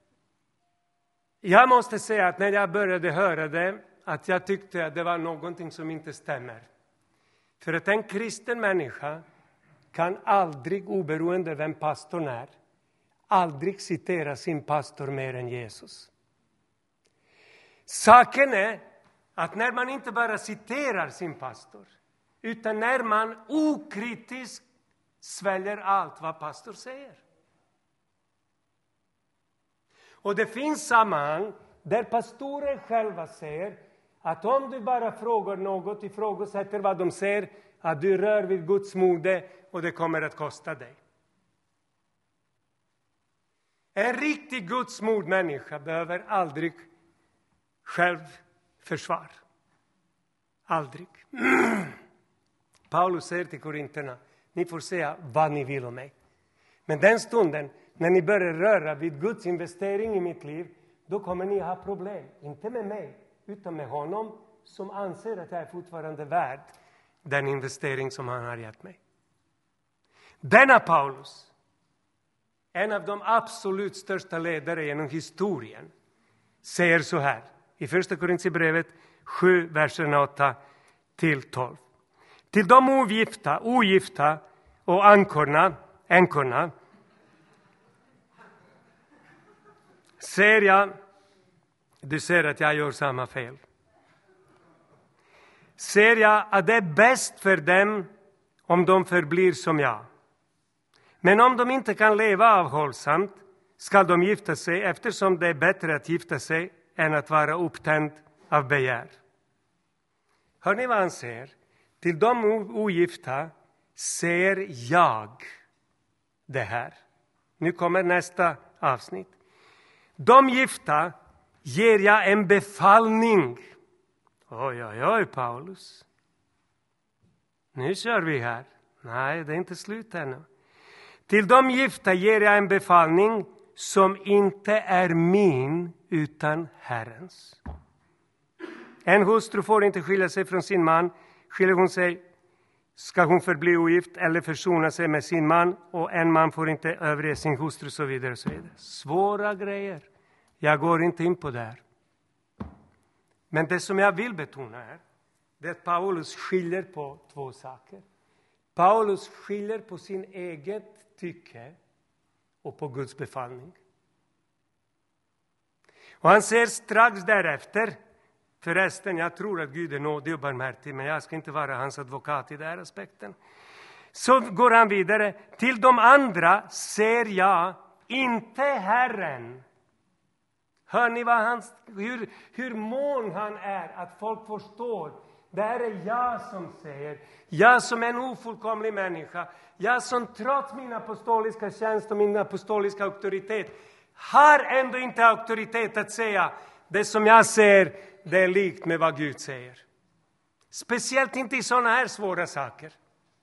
jag måste säga att när jag började höra det, att jag tyckte att det var någonting som inte stämmer. För att en kristen människa kan aldrig, oberoende vem pastorn är, aldrig citera sin pastor mer än Jesus. Saken är att när man inte bara citerar sin pastor, utan när man okritiskt sväljer allt vad pastor säger. Och det finns sammanhang där pastorer själva säger att om du bara frågar något, ifrågasätter vad de säger, att du rör vid Guds mode och det kommer att kosta dig. En riktig Guds mod människa behöver aldrig själv försvar. Aldrig. Paulus säger till korinterna, ni får säga vad ni vill om mig. Men den stunden när ni börjar röra vid Guds investering i mitt liv, då kommer ni ha problem. Inte med mig, utan med honom som anser att jag är fortfarande värd den investering som han har gett mig. Denna Paulus, en av de absolut största ledare genom historien, säger så här i första Korintierbrevet sju, verserna åtta till tolv. Till de ogifta, ogifta och ankorna, änkorna ser jag, du ser att jag gör samma fel. Ser jag att det är bäst för dem om de förblir som jag. Men om de inte kan leva avhållsamt ska de gifta sig, eftersom det är bättre att gifta sig än att vara upptänd av begär. Hör ni vad han säger? Till de ogifta ser jag det här. Nu kommer nästa avsnitt. De gifta ger jag en befallning. Oj, oj, oj, Paulus. Nu kör vi här. Nej, det är inte slut ännu. Till de gifta ger jag en befallning som inte är min utan Herrens. En hustru får inte skilja sig från sin man. Skiljer hon sig ska hon förbli ogift eller försona sig med sin man. Och en man får inte överge sin hustru, så vidare och så vidare. Svåra grejer. Jag går inte in på det här. Men det som jag vill betona är det att Paulus skiljer på två saker. Paulus skiljer på sin eget tycke och på Guds befallning. Och han säger strax därefter, förresten jag tror att Gud är nådig och barmhärtig, men jag ska inte vara hans advokat i den här aspekten. Så går han vidare, till de andra ser jag inte Herren. Hör ni vad han, hur, hur mån han är att folk förstår. Det här är jag som säger. Jag som är en ofullkomlig människa. Jag som trots min apostoliska tjänst och min apostoliska auktoritet har ändå inte auktoritet att säga det som jag säger, det är likt med vad Gud säger. Speciellt inte i sådana här svåra saker.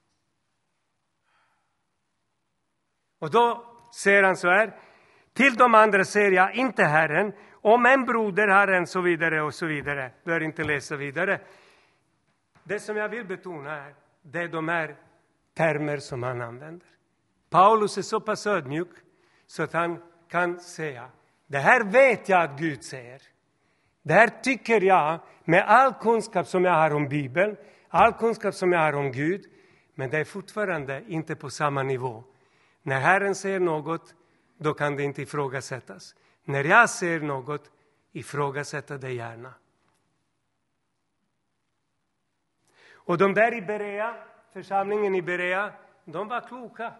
Och då säger han så här. Till de andra säger jag inte Herren. Om en broder har en, så vidare och så vidare. Bör inte läsa vidare. Det som jag vill betona är, det är de här termer som han använder. Paulus är så pass ödmjuk så att han kan säga, Det här vet jag att Gud säger. Det här tycker jag med all kunskap som jag har om Bibeln, all kunskap som jag har om Gud, men det är fortfarande inte på samma nivå. När Herren säger något, då kan det inte ifrågasättas. När jag ser något, ifrågasätta det gärna. Och de där i Berea, församlingen i Berea, de var kloka.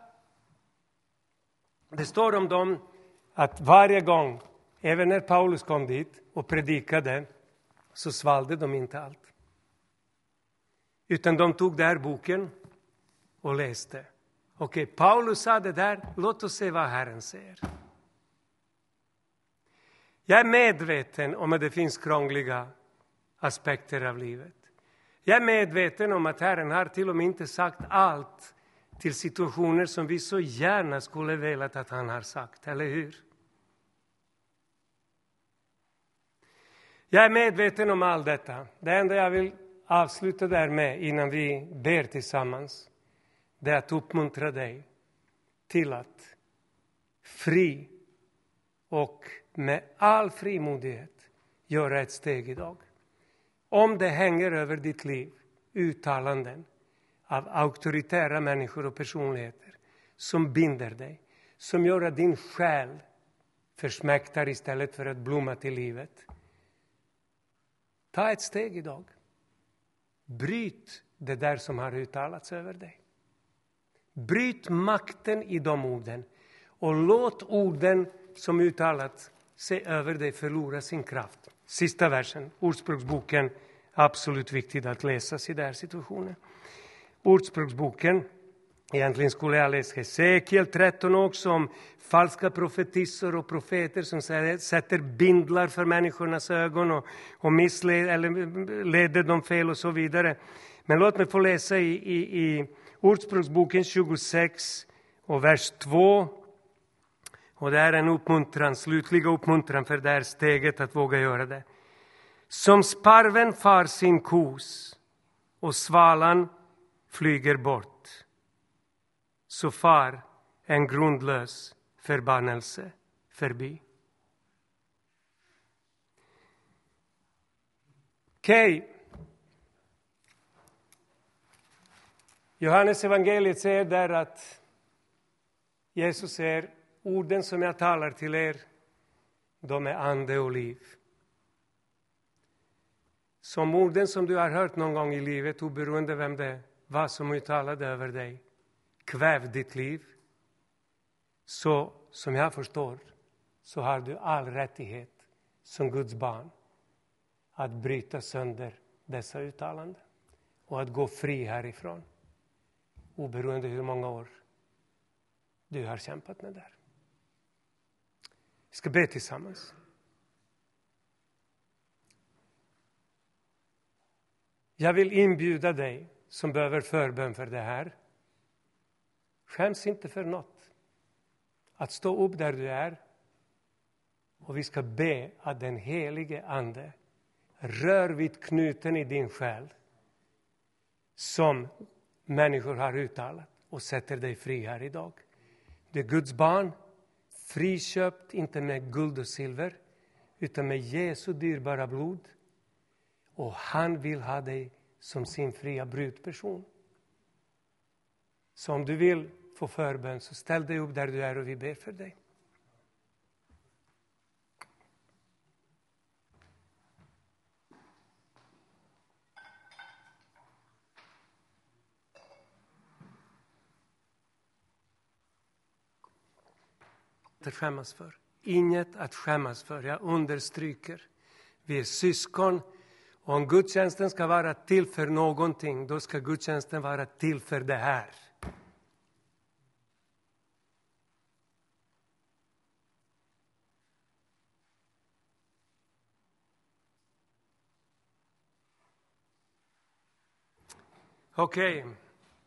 Det står om dem att varje gång, även när Paulus kom dit och predikade, så svalde de inte allt. Utan de tog där boken och läste. Okej, Paulus sa det där, låt oss se vad Herren säger. Jag är medveten om att det finns krångliga aspekter av livet. Jag är medveten om att Herren har till och med inte sagt allt till situationer som vi så gärna skulle velat att han har sagt, eller hur? Jag är medveten om allt detta. Det enda jag vill avsluta där med innan vi ber tillsammans, det är att uppmuntra dig till att fri och med all frimodighet göra ett steg idag. Om det hänger över ditt liv uttalanden av auktoritära människor och personligheter som binder dig, som gör att din själ försmäktar istället för att blomma till livet. Ta ett steg idag. Bryt det där som har uttalats över dig. Bryt makten i de orden och låt orden som uttalats se över dig förlora sin kraft. Sista versen, Ordspråksboken, absolut viktigt att läsas i den här situationen. Ordspråksboken, egentligen skulle jag läsa Hesekiel tretton också om falska profetisser och profeter som sätter bindlar för människornas ögon och, och missleder eller leder dem fel och så vidare. Men låt mig få läsa i, i, i Ordspråksboken tjugosex och vers två. Och det är en uppmuntran, slutliga uppmuntran för det här steget att våga göra det. Som sparven far sin kos och svalan flyger bort, så far en grundlös förbannelse förbi. Okej. Okay. Johannes evangeliet säger där att Jesus säger, orden som jag talar till er, de är ande och liv. Som orden som du har hört någon gång i livet, oberoende vem det var som uttalade över dig, kväv ditt liv. Så som jag förstår, så har du all rättighet som Guds barn att bryta sönder dessa uttalanden och att gå fri härifrån. Oberoende hur många år du har kämpat med det här. Vi ska be tillsammans. Jag vill inbjuda dig som behöver förbön för det här. Skäms inte för något. Att stå upp där du är. Och vi ska be att den helige ande rör vid knuten i din själ. Som människor har uttalat. Och sätter dig fri här idag. Du är Guds barn. Friköpt, inte med guld och silver. Utan med Jesu dyrbara blod. Och han vill ha dig som sin fria brudperson. Så om du vill få förbön, så ställ dig upp där du är och vi ber för dig. Att skämmas för. Inget att skämmas för. Jag understryker. Vi är syskon. Och om gudstjänsten ska vara till för någonting, då ska gudstjänsten vara till för det här. Okej. Okay.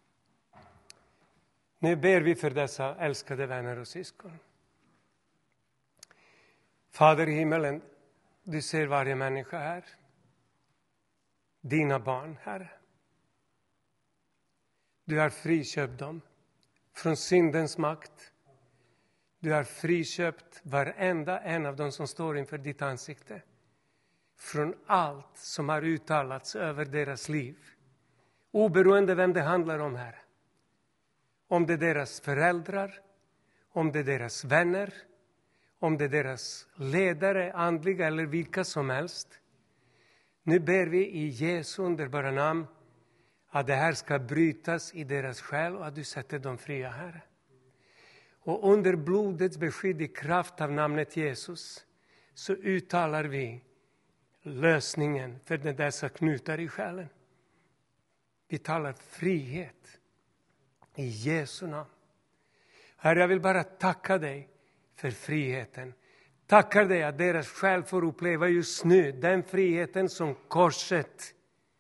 Nu ber vi för dessa älskade vänner och syskon. Fader i himmelen, du ser varje människa här. Dina barn, Herre. Du har friköpt dem från syndens makt. Du har friköpt varenda en av dem som står inför ditt ansikte. Från allt som har uttalats över deras liv. Oberoende vem det handlar om här. Om det är deras föräldrar. Om det är deras vänner. Om det är deras ledare, andliga eller vilka som helst. Nu ber vi i Jesu underbara namn att det här ska brytas i deras själ och att du sätter dem fria, Herre. Och under blodets beskydd i kraft av namnet Jesus så uttalar vi lösningen för dessa knutar i själen. Vi talar frihet i Jesu namn. Herre, jag vill bara tacka dig för friheten. Tackar dig att deras själ får uppleva just nu den friheten som korset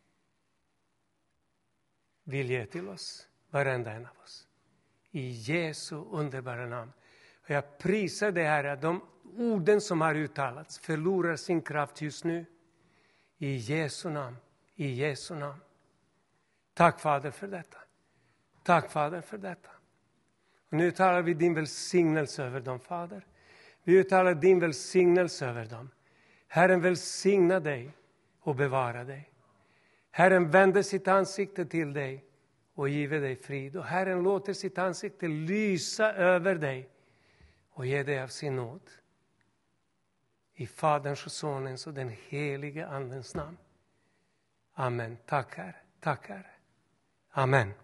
vill ge till oss, varenda en av oss. I Jesu underbara namn. Och jag prisar dig, Herre, att de orden som har uttalats förlorar sin kraft just nu. I Jesu namn, i Jesu namn. Tack, Fader, för detta. Tack, Fader, för detta. Och nu talar vi din välsignelse över dem, Fader. Vi uttalar din välsignelse över dem. Herren välsigna dig och bevara dig. Herren vänder sitt ansikte till dig och giver dig frid. Och Herren låter sitt ansikte lysa över dig och ge dig av sin nåd. I Faderns och Sonens och den helige Andens namn. Amen. Tack, Herre. Tack, Herre. Amen.